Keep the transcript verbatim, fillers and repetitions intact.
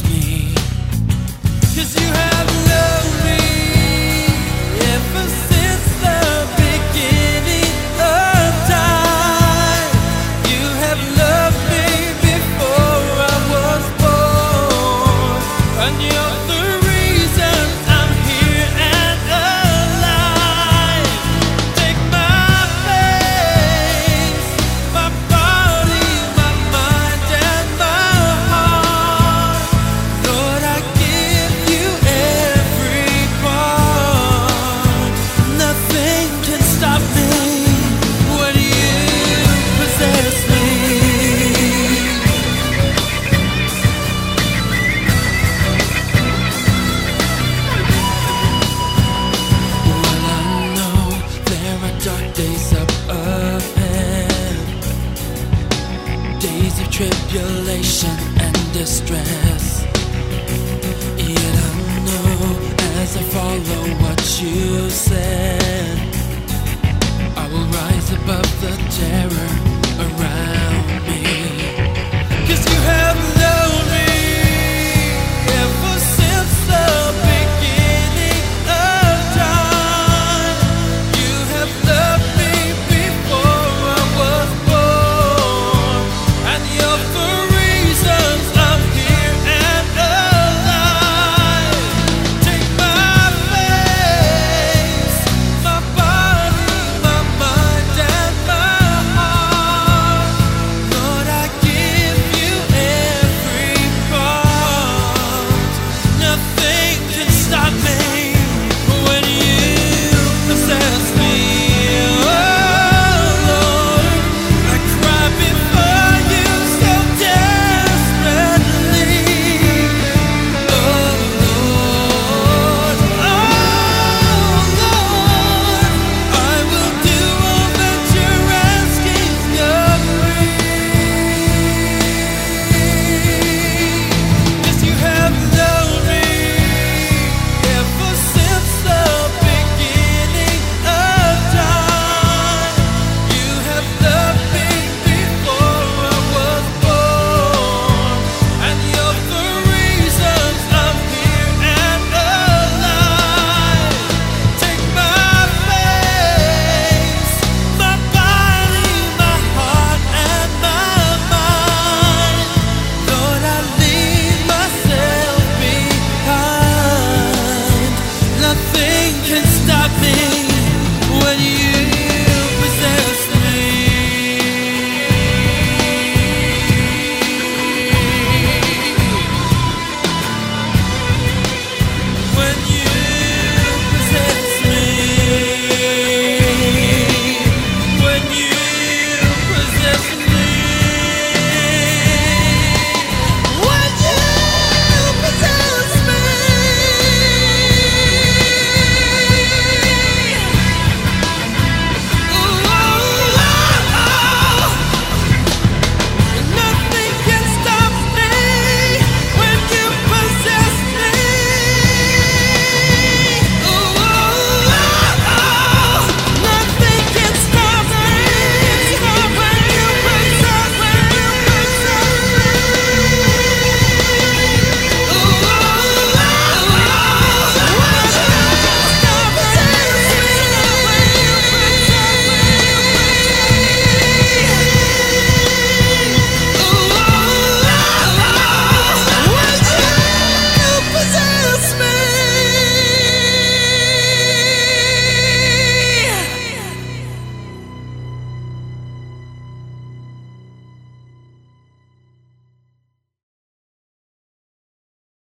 possess me. 'Cause you have loved me ever since the beginning of time. You have loved me before I was born, and you're the reason I'm here and alive. Take my face, my body, my mind and my heart. Lord, I give you every part. Nothing can stop me when you possess me. Well, I know there are dark days up ahead, days of tribulation and distress. Yet I know as I follow what you said, I will rise above the terror